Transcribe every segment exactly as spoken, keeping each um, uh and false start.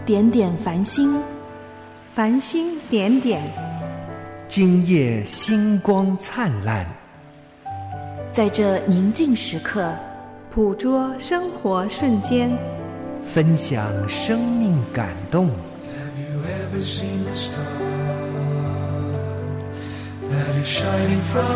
点点繁星， 繁星点点， 今夜星光灿烂。 在这宁静时刻， 捕捉生活瞬间， 分享生命感动。 Have you ever seen the star that is shining from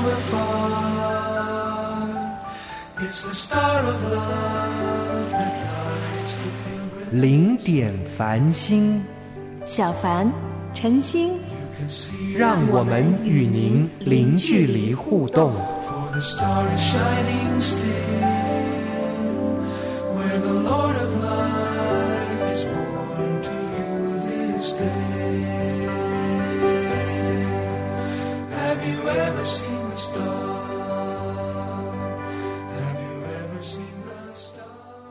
afar? It's the star of love that lights the pilgrim. 零点繁星， 小凡、 晨星， 让我们与您零距离互动。 For the star is shining still, where the Lord of life is born to you this day. Have you ever seen the star? Have you ever seen the star?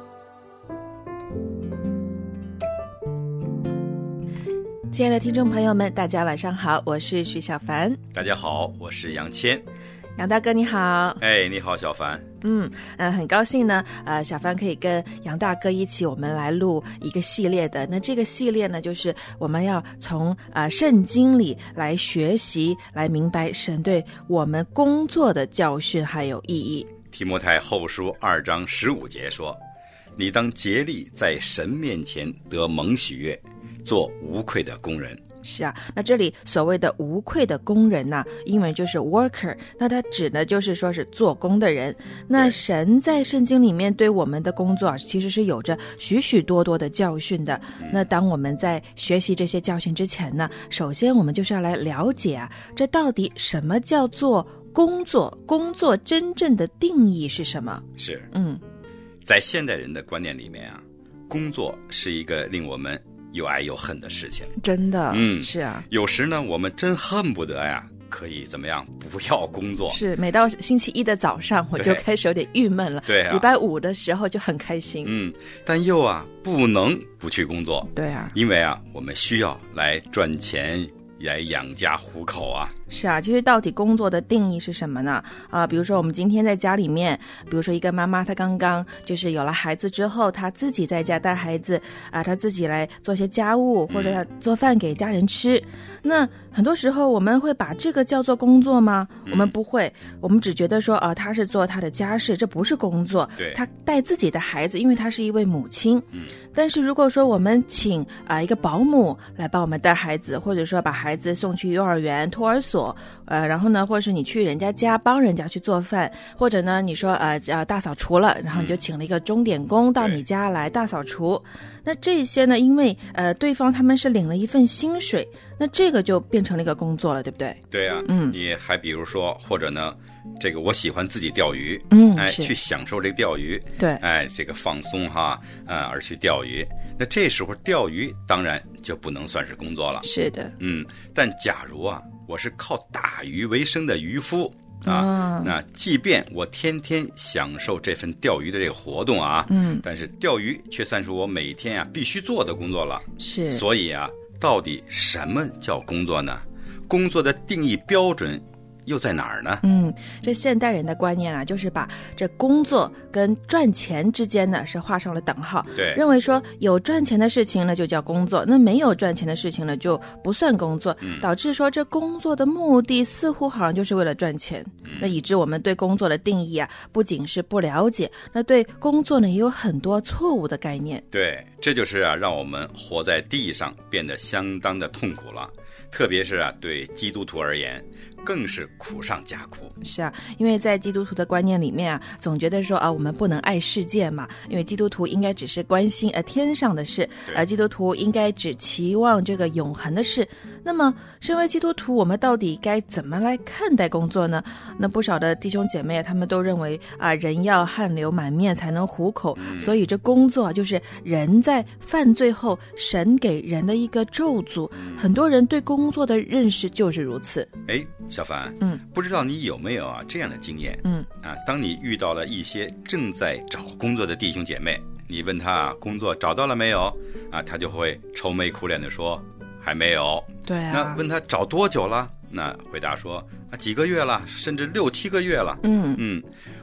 亲爱的听众朋友们，大家晚上好，我是徐小凡。 大家好，我是杨谦。 杨大哥你好。 哎，你好，小凡。 嗯，呃，很高兴呢，呃，小凡可以跟杨大哥一起，我们来录一个系列的。那这个系列呢，就是我们要从呃圣经里来学习，来明白神对我们工作的教训还有意义。 提摩太后书二章十五节说：“你当竭力在神面前得蒙喜悦，做无愧的工人。” 是啊，那这里所谓的无愧的工人呢、啊，英文就是 worker， 那它指的就是说是做工的人。那神在圣经里面对我们的工作啊，其实是有着许许多多的教训的。那当我们在学习这些教训之前呢，首先我们就是要来了解啊，这到底什么叫做工作？工作真正的定义是什么？ 是， 嗯， 在现代人的观念里面啊，工作是一个令我们又爱又恨的事情。 真的， 嗯， 是啊， 有时呢，我们真恨不得呀，可以怎么样，不要工作。 是，每到星期一的早上，我就开始有点郁闷了。 对啊， 礼拜五的时候就很开心。 嗯，但又啊，不能不去工作。 对啊， 因为啊，我们需要来赚钱，来养家糊口啊。 是啊，其实到底工作的定义是什么呢？啊、呃，比如说我们今天在家里面，比如说一个妈妈，她刚刚就是有了孩子之后，她自己在家带孩子啊、呃，她自己来做些家务，或者要做饭给家人吃。嗯、那很多时候我们会把这个叫做工作吗？嗯、我们不会，我们只觉得说啊、呃，她是做她的家事，这不是工作。 对， 她带自己的孩子，因为她是一位母亲。嗯，但是如果说我们请啊、呃、一个保姆来帮我们带孩子，或者说把孩子送去幼儿园、托儿所。呃，然后呢，或者是你去人家家帮人家去做饭，或者呢，你说呃呃大扫除了，然后你就请了一个钟点工到你家来大扫除。那这些呢，因为呃对方他们是领了一份薪水，那这个就变成了一个工作了，对不对？ 对啊，嗯，你还比如说，或者呢，这个我喜欢自己钓鱼， 嗯， 哎，去享受这个钓鱼， 对， 哎，这个放松哈，啊、呃，而去钓鱼。那这时候钓鱼当然就不能算是工作了。 是的， 嗯，但假如啊，我是靠打鱼为生的渔夫啊，哦、那即便我天天享受这份钓鱼的这个活动啊，嗯，但是钓鱼却算是我每天啊必须做的工作了。 是， 所以啊，到底什么叫工作呢？工作的定义标准又在哪儿呢？ 嗯，这现代人的观念啊，就是把这工作跟赚钱之间呢是画上了等号。 对， 认为说有赚钱的事情呢就叫工作，那没有赚钱的事情呢就不算工作，嗯、导致说这工作的目的似乎好像就是为了赚钱。嗯、那以致我们对工作的定义啊，不仅是不了解，那对工作呢也有很多错误的概念。 对，这就是啊，让我们活在地上变得相当的痛苦了。特别是啊，对基督徒而言，更是苦上加苦。 是啊，因为在基督徒的观念里面啊，总觉得说啊，我们不能爱世界嘛，因为基督徒应该只是关心呃天上的事，呃，基督徒应该只期望这个永恒的事。那么，身为基督徒，我们到底该怎么来看待工作呢？那不少的弟兄姐妹他们都认为啊，人要汗流满面才能糊口，嗯、所以这工作就是人在犯罪后神给人的一个咒诅。嗯、很多人对工作的认识就是如此。 哎，小凡， 嗯， 不知道你有没有啊这样的经验？ 嗯啊，当你遇到了一些正在找工作的弟兄姐妹，你问他啊工作找到了没有啊，他就会愁眉苦脸的说还没有。 对啊。 那问他找多久了？那回答说啊几个月了，甚至六七个月了。 嗯嗯，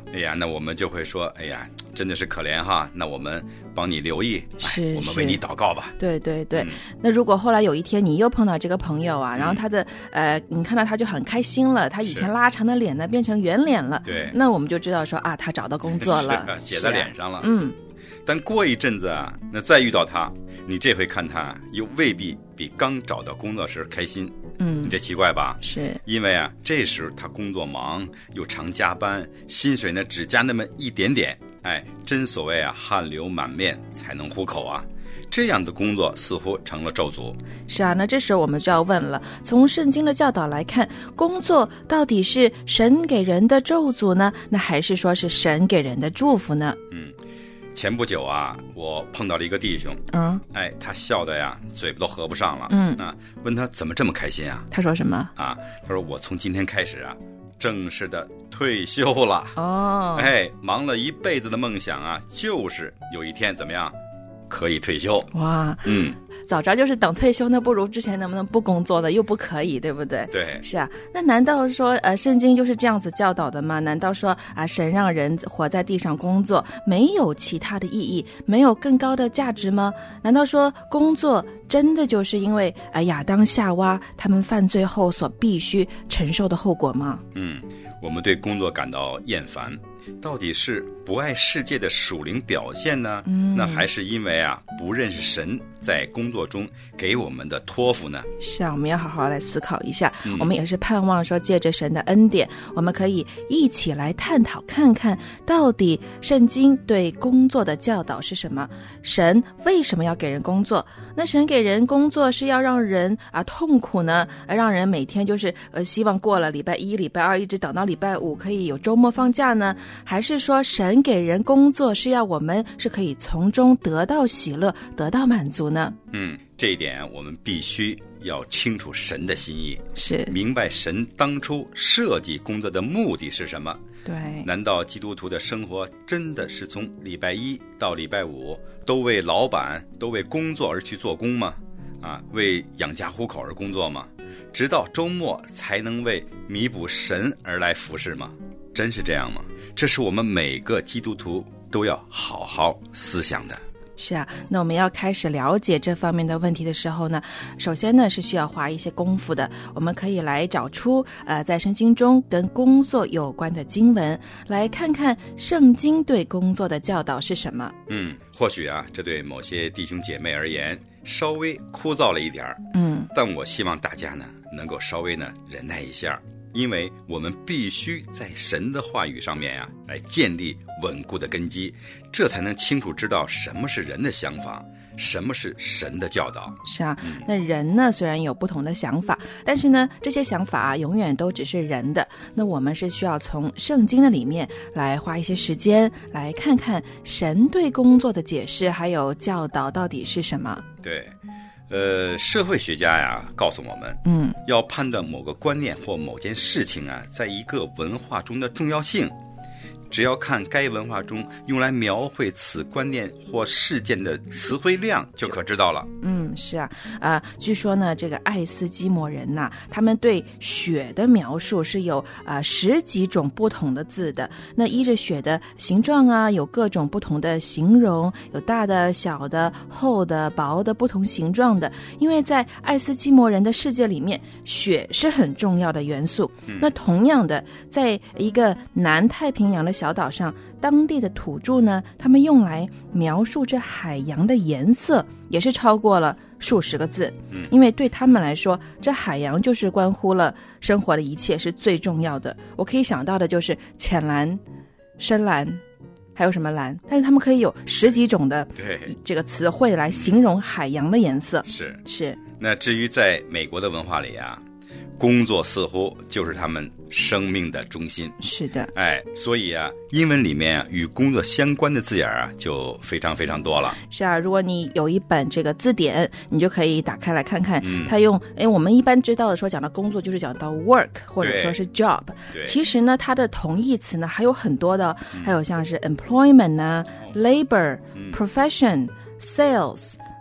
哎呀，那我们就会说，哎呀，真的是可怜哈，那我们帮你留意， 是， 我们为你祷告吧。 对对对、 嗯、 那如果后来有一天你又碰到这个朋友啊，然后他的、嗯、呃，你看到他就很开心了，他以前拉长的脸呢变成圆脸了， 对， 那我们就知道说啊，他找到工作了， 是写在脸上了。 嗯， 但过一阵子啊，那再遇到他，你这回看他又未必比刚找到工作时开心。 嗯， 你这奇怪吧？ 是因为啊，这时他工作忙，又常加班，薪水呢只加那么一点点。哎，真所谓啊，汗流满面才能糊口啊。这样的工作似乎成了咒诅。 是啊，那这时候我们就要问了，从圣经的教导来看，工作到底是神给人的咒诅呢，那还是说是神给人的祝福呢？ 嗯，前不久啊，我碰到了一个弟兄， 嗯， 哎，他笑的呀，嘴巴都合不上了， 嗯啊，问他怎么这么开心啊？ 他说什么？ 啊，他说我从今天开始啊，正式的退休了。 哦， 哎，忙了一辈子的梦想啊，就是有一天怎么样可以退休。 哇， 嗯， 早知道就是等退休，那不如之前能不能不工作的，又不可以，对不对？ 对， 是啊。那难道说呃，圣经就是这样子教导的吗？难道说啊，神让人活在地上工作，没有其他的意义，没有更高的价值吗？难道说工作真的就是因为啊亚当夏娃他们犯罪后所必须承受的后果吗？ 嗯，我们对工作感到厌烦，到底是不爱世界的属灵表现呢？嗯，那还是因为啊不认识神在工作中给我们的托付呢？ 是啊，我们要好好来思考一下、 嗯、 我们也是盼望说借着神的恩典，我们可以一起来探讨看看到底圣经对工作的教导是什么，神为什么要给人工作，那神给人工作是要让人啊痛苦呢，让人每天就是呃希望过了礼拜一礼拜二一直等到礼拜五可以有周末放假呢，还是说神给人工作是要我们是可以从中得到喜乐得到满足呢？ 嗯，这一点我们必须要清楚神的心意， 是明白神当初设计工作的目的是什么。 对， 难道基督徒的生活真的是从礼拜一到礼拜五都为老板都为工作而去做工吗？啊，为养家糊口而工作吗？直到周末才能为弥补神而来服侍吗？真是这样吗？这是我们每个基督徒都要好好思想的。 是啊，那我们要开始了解这方面的问题的时候呢，首先呢是需要花一些功夫的。我们可以来找出呃在圣经中跟工作有关的经文，来看看圣经对工作的教导是什么。 嗯，或许啊，这对某些弟兄姐妹而言稍微枯燥了一点儿， 嗯， 但我希望大家呢能够稍微呢忍耐一下。因为我们必须在神的话语上面呀、啊，来建立稳固的根基，这才能清楚知道什么是人的想法，什么是神的教导。 是啊，那人呢虽然有不同的想法，但是呢这些想法啊永远都只是人的。那我们是需要从圣经的里面来花一些时间来看看神对工作的解释还有教导到底是什么。 对，呃，社会学家呀告诉我们， 嗯， 要判断某个观念或某件事情啊，在一个文化中的重要性，只要看该文化中用来描绘此观念或事件的词汇量，就可知道了。 嗯，是啊，呃，据说呢，这个爱斯基摩人呐、啊，他们对雪的描述是有呃十几种不同的字的。那依着雪的形状啊，有各种不同的形容，有大的、小的、厚的、薄的，不同形状的。因为在爱斯基摩人的世界里面，雪是很重要的元素。嗯、那同样的，在一个南太平洋的小岛上，当地的土著呢，他们用来描述这海洋的颜色，也是超过了数十个字。嗯，因为对他们来说，这海洋就是关乎了生活的一切，是最重要的。我可以想到的就是浅蓝、深蓝，还有什么蓝？但是他们可以有十几种的对这个词汇来形容海洋的颜色。 是是。 那至于在美国的文化里啊，工作似乎就是他们生命的中心。 是的， 哎，所以啊，英文里面啊与工作相关的字眼啊就非常非常多了。 是啊，如果你有一本这个字典，你就可以打开来看看， 嗯、 它用，哎，我们一般知道的说讲到工作就是讲到 work 或者说是 job， 其实呢，它的同义词呢还有很多的，嗯、还有像是 employment 呢、啊、labor、嗯、profession、sales。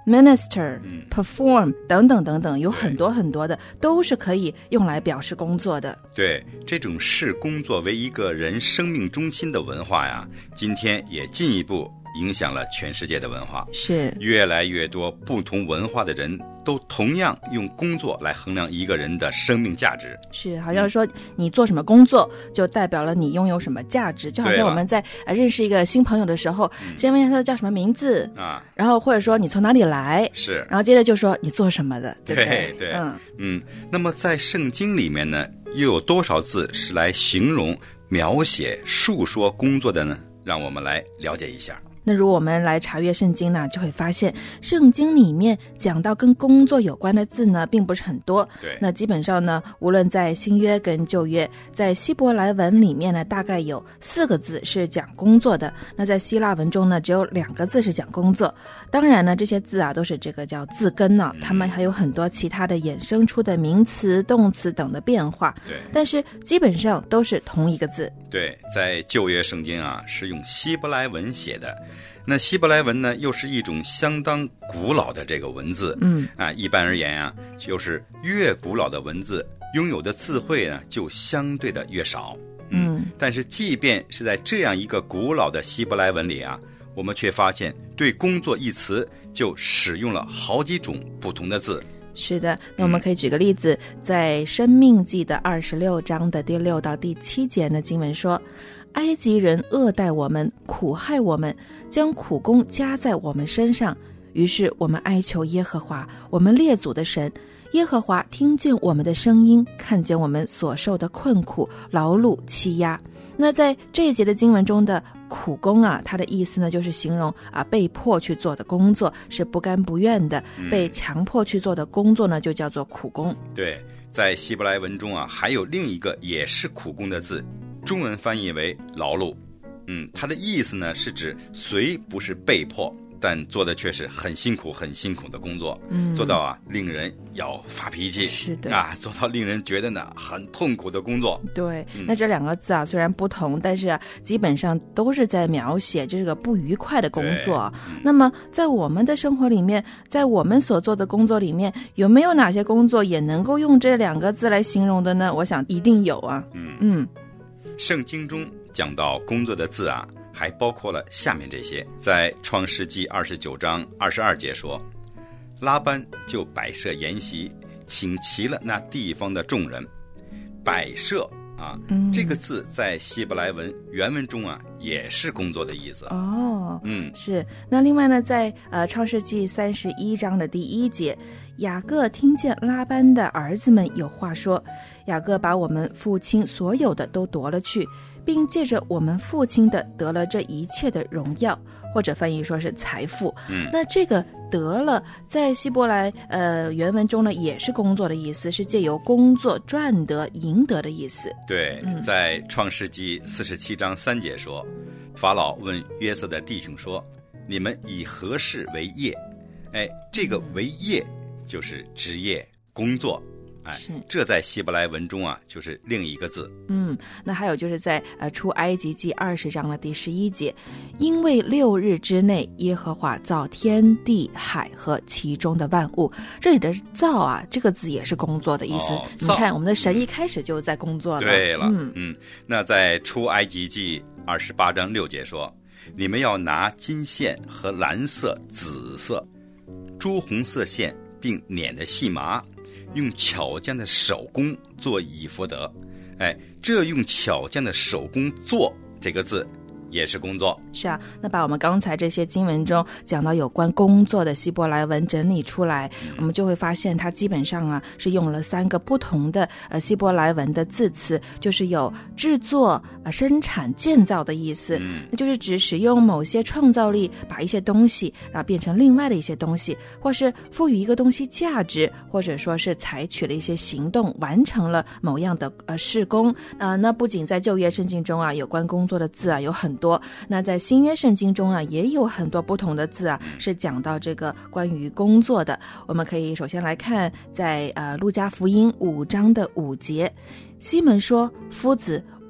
minister、 嗯、 perform 等等等等，有很多很多的都是可以用来表示工作的。 对，这种视工作为一个人生命中心的文化呀，今天也进一步影响了全世界的文化。 是， 越来越多不同文化的人都同样用工作来衡量一个人的生命价值。 是，好像说你做什么工作就代表了你拥有什么价值，就好像我们在呃认识一个新朋友的时候，先问一下他叫什么名字啊， 然后或者说你从哪里来， 是， 然后接着就说你做什么的，对不对？ 对对， 嗯嗯。那么在圣经里面呢，又有多少字是来形容、描写、述说工作的呢？让我们来了解一下。 那如果我们来查阅圣经呢，就会发现圣经里面讲到跟工作有关的字呢并不是很多。 对， 那基本上呢，无论在新约跟旧约，在希伯来文里面呢大概有四个字是讲工作的，那在希腊文中呢只有两个字是讲工作。当然呢，这些字啊都是这个叫字根呢、啊，它们还有很多其他的衍生出的名词、动词等的变化。 对， 但是基本上都是同一个字。 对，在旧约圣经啊是用希伯来文写的。那希伯来文呢，又是一种相当古老的这个文字， 嗯啊，一般而言啊，就是越古老的文字，拥有的智慧呢，就相对的越少， 嗯。 嗯但是，即便是在这样一个古老的希伯来文里啊，我们却发现对工作一词就使用了好几种不同的字。 是的，那我们可以举个例子，嗯、在申命记的二十六章的第六到第七节呢，经文说。埃及人恶待我们，苦害我们，将苦工加在我们身上。于是我们哀求耶和华，我们列祖的神。耶和华听见我们的声音，看见我们所受的困苦、劳碌、欺压。那在这一节的经文中的苦工啊，它的意思呢，就是形容啊被迫去做的工作，是不甘不愿的， 嗯、 被强迫去做的工作呢，就叫做苦工。 对，在希伯来文中啊，还有另一个也是苦工的字。中文翻译为劳碌，嗯，它的意思呢是指虽不是被迫，但做的却是很辛苦、很辛苦的工作，嗯，做到啊令人要发脾气， 是的啊，做到令人觉得呢很痛苦的工作。 对， 嗯、 那这两个字啊虽然不同，但是啊基本上都是在描写这个不愉快的工作。嗯、那么在我们的生活里面，在我们所做的工作里面，有没有哪些工作也能够用这两个字来形容的呢？我想一定有啊。 嗯嗯。 圣经中讲到工作的字啊，还包括了下面这些。在创世纪二十九章二十二节说，拉班就摆设筵席，请齐了那地方的众人。摆设啊、嗯，这个字在希伯来文原文中啊，也是工作的意思。 哦， 嗯， 是。那另外呢，在呃创世纪三十一章的第一节，雅各听见拉班的儿子们有话说，雅各把我们父亲所有的都夺了去，并借着我们父亲的得了这一切的荣耀，或者翻译说是财富。 嗯， 那这个得了在希伯来呃原文中呢，也是工作的意思，是借由工作赚得、赢得的意思。 对， 嗯、 在创世纪四十七章三节说，法老问约瑟的弟兄说：“你们以何事为业？”哎，这个为业就是职业、工作。哎，这在希伯来文中啊，就是另一个字。 嗯，那还有就是在呃出埃及记二十章的第十一节，因为六日之内，耶和华造天地海和其中的万物。这里的造啊，这个字也是工作的意思。哦、你看，我们的神一开始就在工作了。 对了， 嗯嗯，那在出埃及记二十八章六节说，你们要拿金线和蓝色、紫色、朱红色线，并捻的细麻。用巧匠的手工做以弗得，哎，这用巧匠的手工做这个字也是工作。 是啊，那把我们刚才这些经文中讲到有关工作的希伯来文整理出来，嗯、我们就会发现它基本上啊是用了三个不同的呃希伯来文的字词，就是有制作、呃生产、建造的意思， 嗯、 那就是指使用某些创造力把一些东西然后变成另外的一些东西，或是赋予一个东西价值，或者说是采取了一些行动完成了某样的呃事工。呃，那不仅在旧约圣经中啊有关工作的字啊有很多，那在新约圣经中啊也有很多不同的字啊是讲到这个关于工作的。我们可以首先来看在呃路加福音五章的五节，西门说，夫子，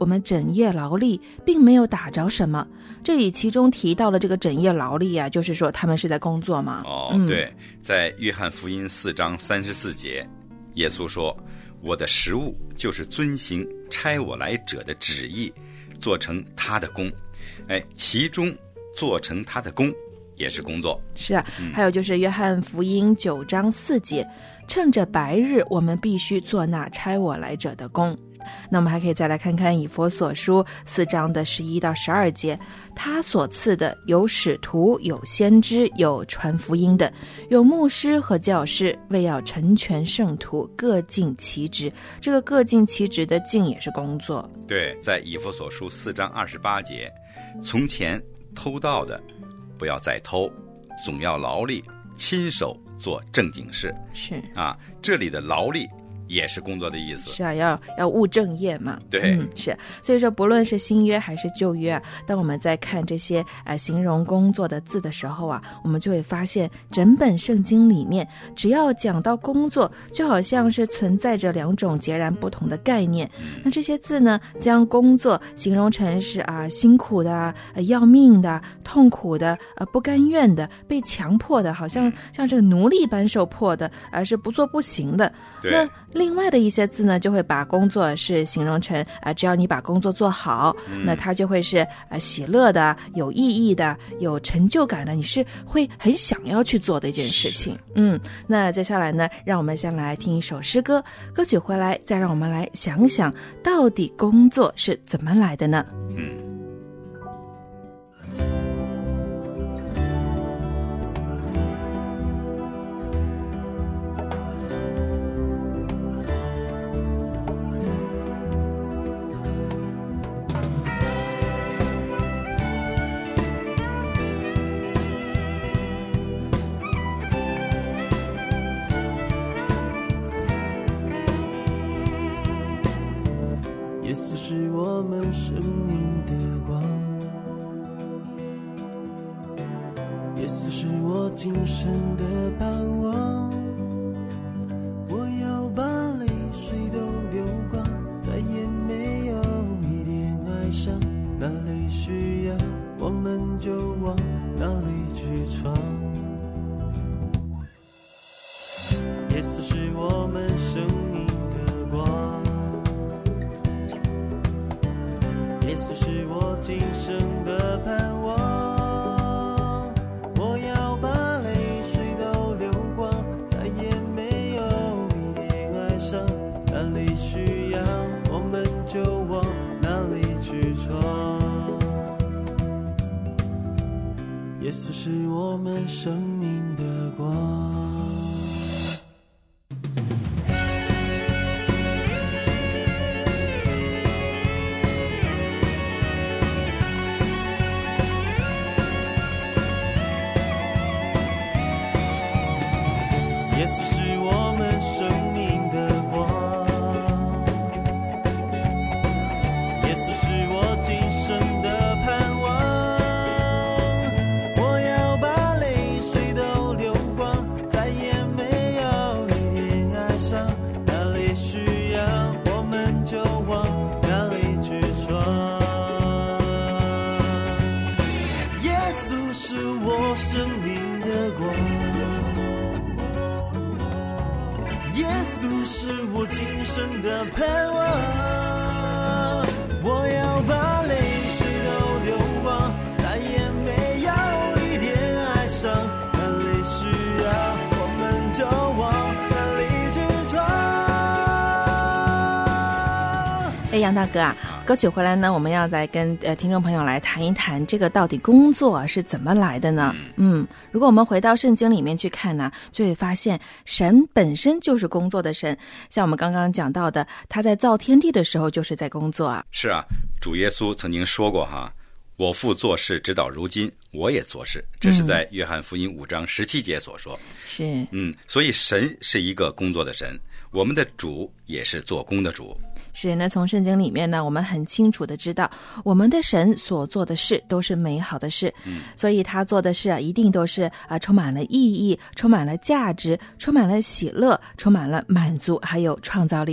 我们整夜劳力，并没有打着什么。这里其中提到的这个整夜劳力啊，就是说他们是在工作嘛。 哦， 嗯、 对，在约翰福音四章三十四节，耶稣说：“我的食物就是遵行差我来者的旨意，做成他的工。”哎，其中做成他的工也是工作。 是啊，嗯、还有就是约翰福音九章四节，趁着白日，我们必须做那差我来者的工。那我们还可以再来看看以弗所书四章的十一到十二节，他所赐的有使徒，有先知，有传福音的，有牧师和教师，为要成全圣徒，各尽其职。这个各尽其职的尽也是工作。 对，在以弗所书四章二十八节，从前偷盗的不要再偷，总要劳力，亲手做正经事。 是啊，这里的劳力也是工作的意思。 是啊，要要务正业嘛。 对， 嗯，是。所以说，不论是新约还是旧约啊，当我们在看这些呃形容工作的字的时候啊，我们就会发现，整本圣经里面，只要讲到工作，就好像是存在着两种截然不同的概念。嗯、那这些字呢，将工作形容成是啊辛苦的、呃、要命的、痛苦的、呃不甘愿的、被强迫的，好像像这个奴隶般受迫的，而、呃、是不做不行的。 对。 那另外的一些字呢，就会把工作是形容成啊、呃，只要你把工作做好，嗯、那它就会是呃喜乐的、有意义的、有成就感的，你是会很想要去做的一件事情。嗯，那接下来呢，让我们先来听一首诗歌，歌曲回来再让我们来想想，到底工作是怎么来的呢？ 嗯。 耶稣是我们生命的光，耶稣是我今生的盼望。我要把泪水都流光，再也没有一点哀伤。哪里需要，我们就往哪里去闯。耶稣是我们生命的光，耶稣是我今生的盼望。我要把泪水都流光，再也没有一点哀伤。哪里需要，我们就往哪里去闯。耶稣是我们生命的光。耶稣是我们生命的光，耶稣是我今生的盼望。我要把泪水都流光，再也没有一点哀伤。哪里需要，我们就往哪里去闯。耶稣是我生命的光，耶稣是我今生的盼望。我要把泪水都流光，再也没有一点哀伤。哪里需要，我们就往哪里去闯。 哎，杨大哥啊，歌曲回来呢，我们要再跟呃听众朋友来谈一谈，这个到底工作是怎么来的呢？嗯，如果我们回到圣经里面去看呢，就会发现神本身就是工作的神。像我们刚刚讲到的，他在造天地的时候就是在工作啊。 是啊，主耶稣曾经说过哈，我父做事直到如今，我也做事。这是在约翰福音五章十七节所说。 是， 嗯，所以神是一个工作的神，我们的主也是做工的主。 是，那从圣经里面呢，我们很清楚的知道，我们的神所做的事都是美好的事，嗯，所以他做的事啊，一定都是啊充满了意义，充满了价值，充满了喜乐，充满了满足，还有创造力的。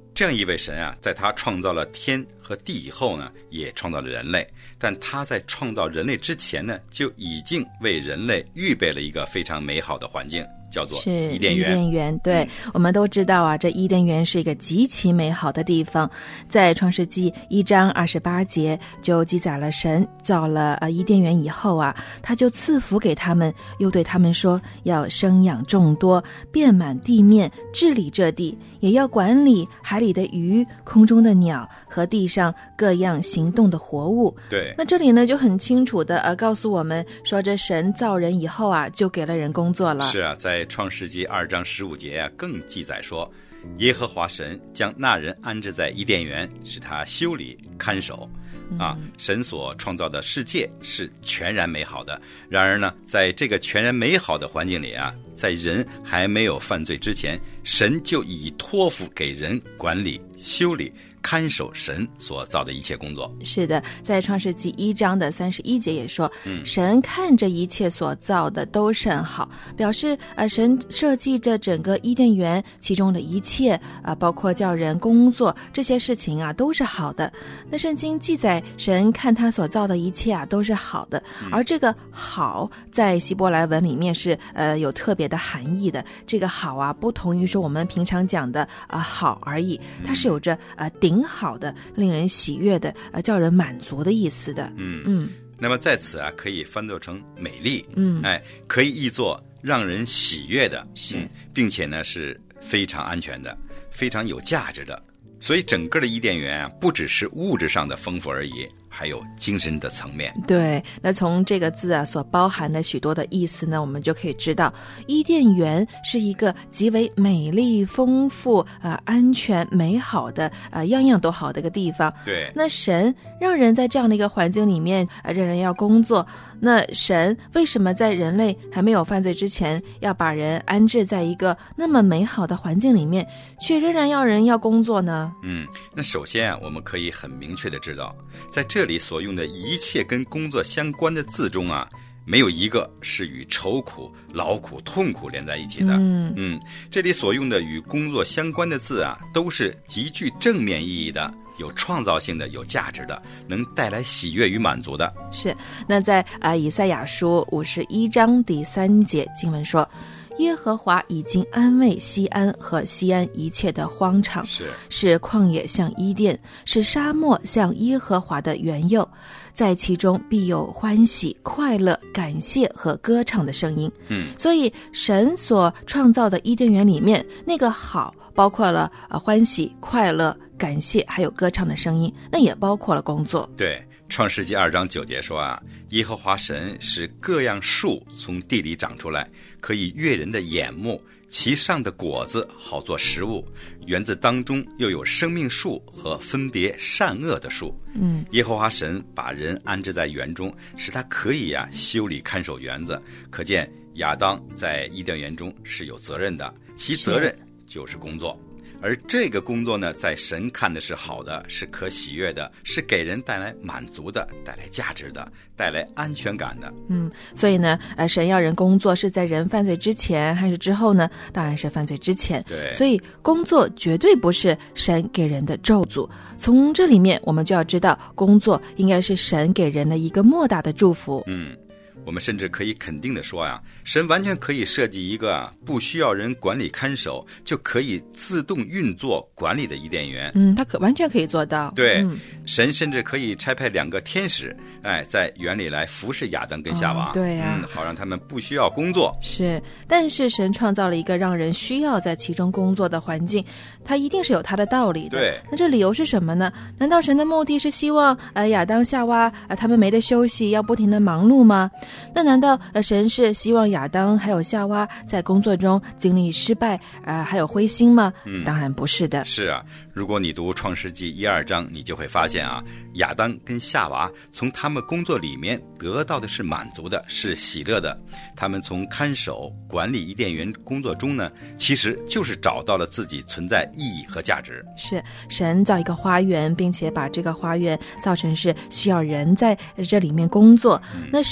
这样一位神啊，在他创造了天和地以后呢，也创造了人类。但他在创造人类之前呢，就已经为人类预备了一个非常美好的环境，叫做伊甸园。 伊甸园，对、嗯，我们都知道啊，这伊甸园是一个极其美好的地方。在创世纪一章二十八节就记载了神造了呃伊甸园以后啊，他就赐福给他们，又对他们说要生养众多，遍满地面，治理这地，也要管理海里的鱼、空中的鸟和地上各样行动的活物。 对， 那这里呢就很清楚的呃告诉我们说，这神造人以后啊，就给了人工作了。 是啊，在创世纪二章十五节啊，更记载说，耶和华神将那人安置在伊甸园，使他修理看守。啊，神所创造的世界是全然美好的。然而呢，在这个全然美好的环境里啊，在人还没有犯罪之前，神就已托付给人管理、修理、看守神所造的一切工作。 是的，在创世纪一章的三十一节也说、 嗯、 神看着一切所造的都甚好，表示呃，神设计着整个伊甸园其中的一切啊、呃，包括叫人工作这些事情啊，都是好的。那圣经记载神看他所造的一切啊都是好的、嗯、而这个好在希伯来文里面是呃有特别的含义的。这个好啊不同于说我们平常讲的啊、呃、好而已，它是有着呃顶好的、令人喜悦的、呃叫人满足的意思的。 嗯嗯， 那么在此啊可以翻作成美丽， 嗯， 哎，可以译作让人喜悦的， 是、 嗯，并且呢是非常安全的、非常有价值的。所以整个的伊甸园啊，不只是物质上的丰富而已，还有精神的层面。 对，那从这个字啊所包含的许多的意思呢，我们就可以知道，伊甸园是一个极为美丽、丰富、呃安全、美好的呃样样都好的一个地方。 对， 那神让人在这样的一个环境里面，呃，让人要工作。那神为什么在人类还没有犯罪之前，要把人安置在一个那么美好的环境里面，却仍然要人要工作呢？ 嗯，那首先啊，我们可以很明确的知道，在这里所用的一切跟工作相关的字中啊，没有一个是与愁苦、劳苦、痛苦连在一起的。 嗯嗯，这里所用的与工作相关的字啊，都是极具正面意义的，有创造性的、有价值的，能带来喜悦与满足的。 是。那在啊、呃、以赛亚书五十一章第三节经文说，耶和华已经安慰西安和西安一切的荒场， 是使旷野像伊甸，使沙漠像耶和华的园囿，在其中必有欢喜、快乐、感谢和歌唱的声音。 嗯， 所以神所创造的伊甸园里面，那个好包括了呃欢喜、快乐、感谢，还有歌唱的声音，那也包括了工作。 对，创世纪二章九节说啊，耶和华神使各样树从地里长出来，可以悦人的眼目，其上的果子好做食物，园子当中又有生命树和分别善恶的树。 嗯， 耶和华神把人安置在园中，使他可以啊修理看守园子。可见亚当在伊甸园中是有责任的，其责任就是工作。而这个工作呢，在神看的是好的，是可喜悦的，是给人带来满足的，带来价值的，带来安全感的。 嗯，所以呢，呃，神要人工作是在人犯罪之前还是之后呢？当然是犯罪之前。 对， 所以工作绝对不是神给人的咒诅。从这里面，我们就要知道，工作应该是神给人的一个莫大的祝福。 嗯。我们甚至可以肯定的说呀，神完全可以设计一个啊不需要人管理看守就可以自动运作管理的伊甸园。 嗯，他可完全可以做到。 对、 嗯， 神甚至可以差派两个天使，哎，在园里来服侍亚当跟夏娃。 哦、对呀、啊， 嗯，好让他们不需要工作。 是，但是神创造了一个让人需要在其中工作的环境，他一定是有他的道理的。 对， 那这理由是什么呢？难道神的目的是希望呃亚当夏娃呃他们没得休息，要不停的忙碌吗？那难道呃神是希望亚当还有夏娃在工作中经历失败呃还有灰心吗？ 嗯， 当然不是的。 是啊，如果你读创世纪一二章，你就会发现啊，亚当跟夏娃从他们工作里面得到的是满足的，是喜乐的。他们从看守管理伊甸园工作中呢，其实就是找到了自己存在意义和价值。 是神造一个花园，并且把这个花园造成是需要人在这里面工作、嗯、那神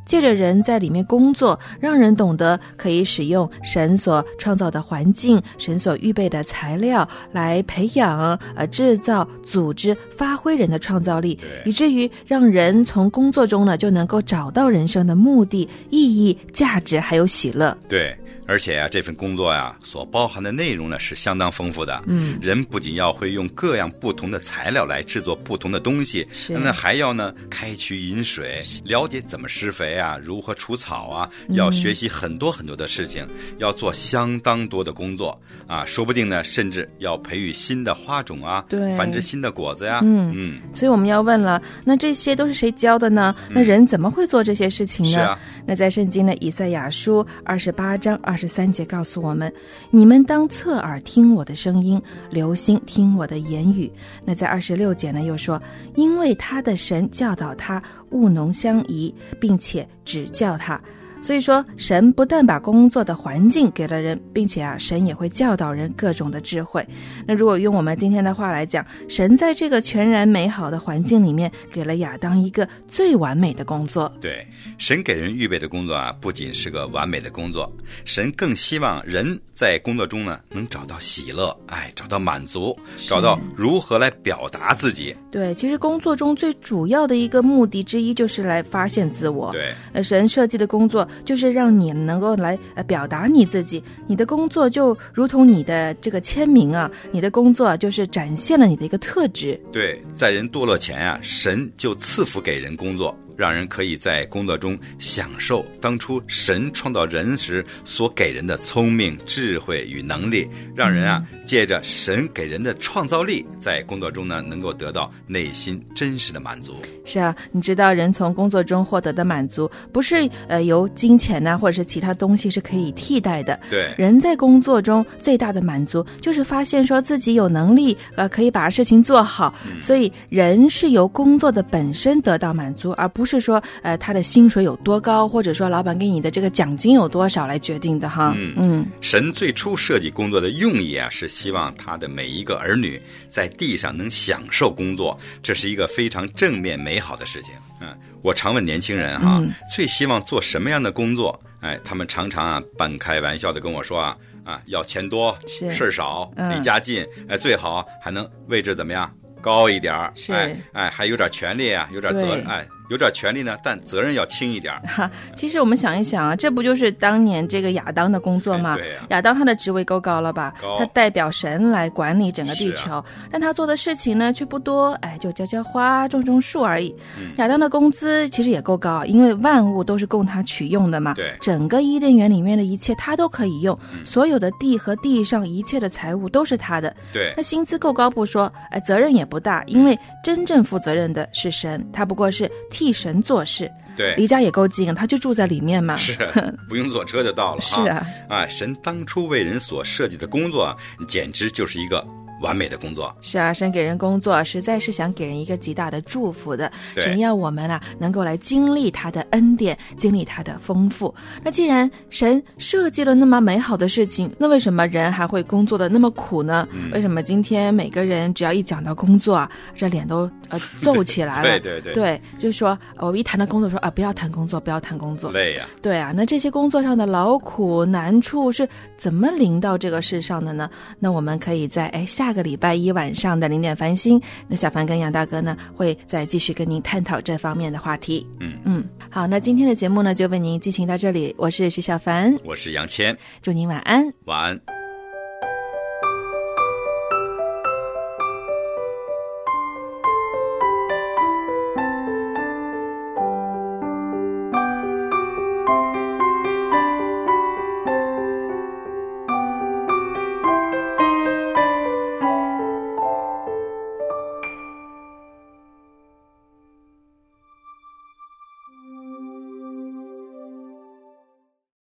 借着人在里面工作，让人懂得可以使用神所创造的环境，神所预备的材料来培养、呃制造、组织、发挥人的创造力，以至于让人从工作中呢就能够找到人生的目的、意义、价值还有喜乐。 对，而且啊，这份工作呀、啊，所包含的内容呢是相当丰富的。嗯，人不仅要会用各样不同的材料来制作不同的东西，那还要呢开渠引水，了解怎么施肥啊，如何除草啊，要学习很多很多的事情，嗯、要做相当多的工作啊，说不定呢，甚至要培育新的花种啊， 对， 繁殖新的果子呀。 嗯嗯，所以我们要问了，那这些都是谁教的呢？那人怎么会做这些事情呢？ 是啊， 那在圣经的以赛亚书二十八章二十三节告诉我们，你们当侧耳听我的声音，留心听我的言语。那在二十六节呢又说，因为他的神教导他务农相宜，并且指教他。所以说神不但把工作的环境给了人，并且啊神也会教导人各种的智慧。那如果用我们今天的话来讲，神在这个全然美好的环境里面给了亚当一个最完美的工作。 对，神给人预备的工作啊，不仅是个完美的工作，神更希望人在工作中呢能找到喜乐，哎，找到满足，找到如何来表达自己。 对，其实工作中最主要的一个目的之一就是来发现自我。 对， 呃，神设计的工作就是让你能够来呃表达你自己，你的工作就如同你的这个签名啊，你的工作啊就是展现了你的一个特质。 对，在人堕落前啊，神就赐福给人工作，让人可以在工作中享受当初神创造人时所给人的聪明、智慧与能力，让人啊借着神给人的创造力，在工作中呢能够得到内心真实的满足。 是啊，你知道人从工作中获得的满足，不是呃由金钱呐、啊、或者是其他东西是可以替代的。 对， 人在工作中最大的满足就是发现说自己有能力呃可以把事情做好、嗯、所以人是由工作的本身得到满足，而不是说呃他的薪水有多高，或者说老板给你的这个奖金有多少来决定的哈。 嗯嗯，神最初设计工作的用意啊，是希望他的每一个儿女在地上能享受工作，这是一个非常正面美好的事情。嗯，我常问年轻人哈、嗯，最希望做什么样的工作？哎，他们常常啊半开玩笑的跟我说啊啊，要钱多，事儿少，嗯、离家近，哎，最好还能位置怎么样高一点，哎哎，还有点权利啊，有点责任，哎。有点权利呢，但责任要轻一点。 哈，其实我们想一想啊，这不就是当年这个亚当的工作吗？ 哎对啊、 亚当他的职位够高了吧？ 高， 他代表神来管理整个地球，啊、但他做的事情呢却不多，哎，就浇浇花、种种树而已。嗯、亚当的工资其实也够高，因为万物都是供他取用的嘛。 对， 整个伊甸园里面的一切他都可以用，嗯、所有的地和地上一切的财物都是他的。 对， 那薪资够高不说，哎，责任也不大，因为真正负责任的是神，他不过是替神做事。 对， 离家也够近，他就住在里面嘛。 是，不用坐车就到了。 是啊， 啊，神当初为人所设计的工作，简直就是一个完美的工作。 是啊，神给人工作实在是想给人一个极大的祝福的。神要我们啊能够来经历他的恩典，经历他的丰富。那既然神设计了那么美好的事情，那为什么人还会工作的那么苦呢？嗯、为什么今天每个人只要一讲到工作啊，这脸都呃皱起来了？ 对对对， 对，就是说我一谈到工作说啊，不要谈工作，不要谈工作， 累呀、啊。 对啊，那这些工作上的劳苦难处是怎么临到这个世上的呢？那我们可以在哎下。下个礼拜一晚上的零点繁星，那小凡跟杨大哥呢会再继续跟您探讨这方面的话题。 嗯嗯，好，那今天的节目呢就为您进行到这里，我是徐小凡， 我是杨谦， 祝您晚安， 晚安。